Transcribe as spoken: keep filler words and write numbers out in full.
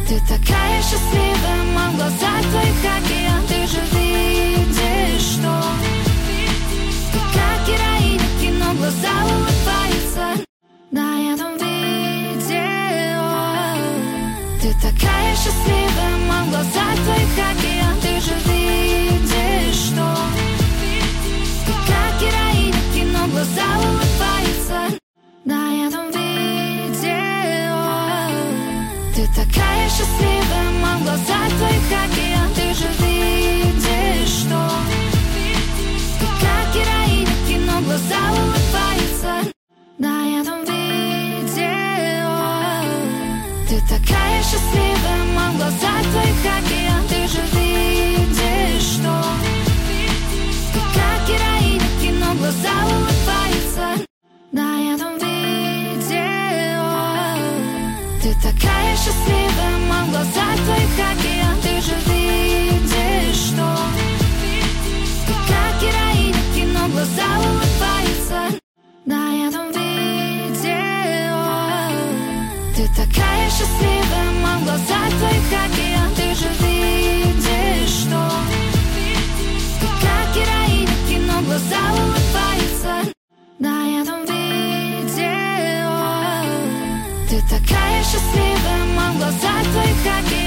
Ты такая счастливая, мам, в глазах твоих океан. Ты же видишь, что ты как героиня кино, глаза улыбаются на этом видео. Ты такая счастливая, мам, в глазах твоих океан. Ты же видишь, что ты как героиня кино, глаза улыбаются на этом видео. Ты такая счастливая, мам, в глазах твоих океан. Ты же видишь, что ты как героиня кино, глаза улыбаются на этом видео. Ты такая счастливая, мам, в глазах твоих океан. Ты же видишь, что ты как героиня кино, глаза улыбаются на этом видео. Ты такая счастливая, мам, в глазах твоих океан. Ты же видишь, что ты как героиня кино, глаза улыбаются на этом видео. Ты такая счастливая, мам, в глазах твоих океан. Ты же видишь, что ты как героиня кино, глаза улыбаются на этом видео. Ты такая счастливая, мам, в глазах твоих океан.